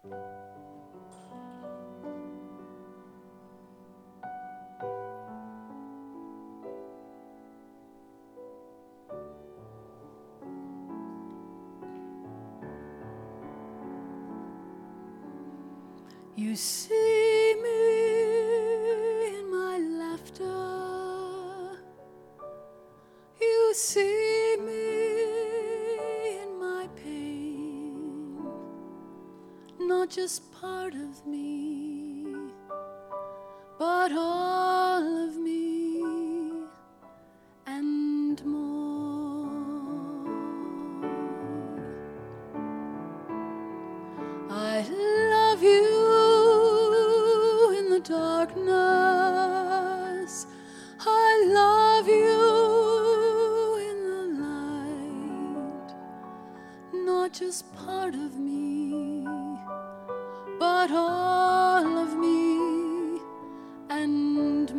You see me in my laughter. You see me in my pain. Not just part of me, but all of me and more. I love you in the darkness. I love you in the light. Not just part of me, but all of me and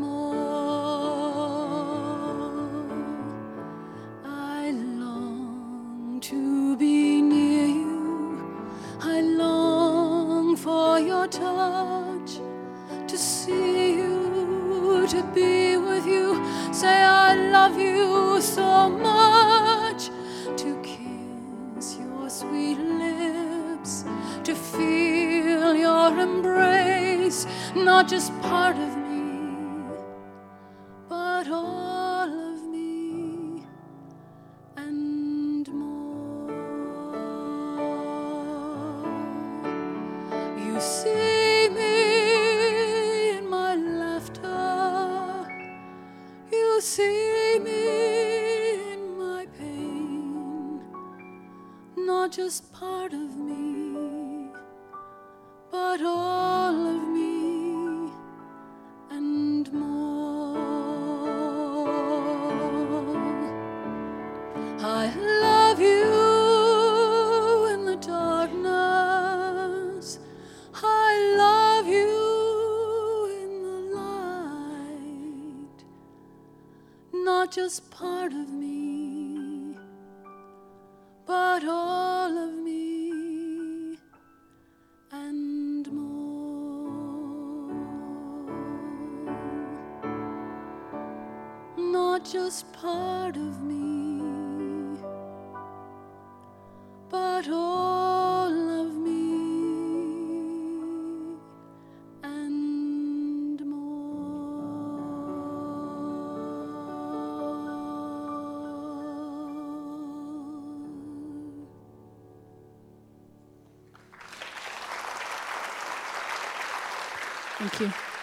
more. I long to be near you. I long for your touch, to see you, to be with you. Say I love you so much, to kiss your sweet lips, to feel your embrace. Not just part of me, but all of me and more. You see me in my laughter. You see me in my pain. Not just part of me, but all of me and more. I love you in the darkness. I love you in the light. Not just part of me, but all of me and more. Not just part of me, but all of me and more. Thank you.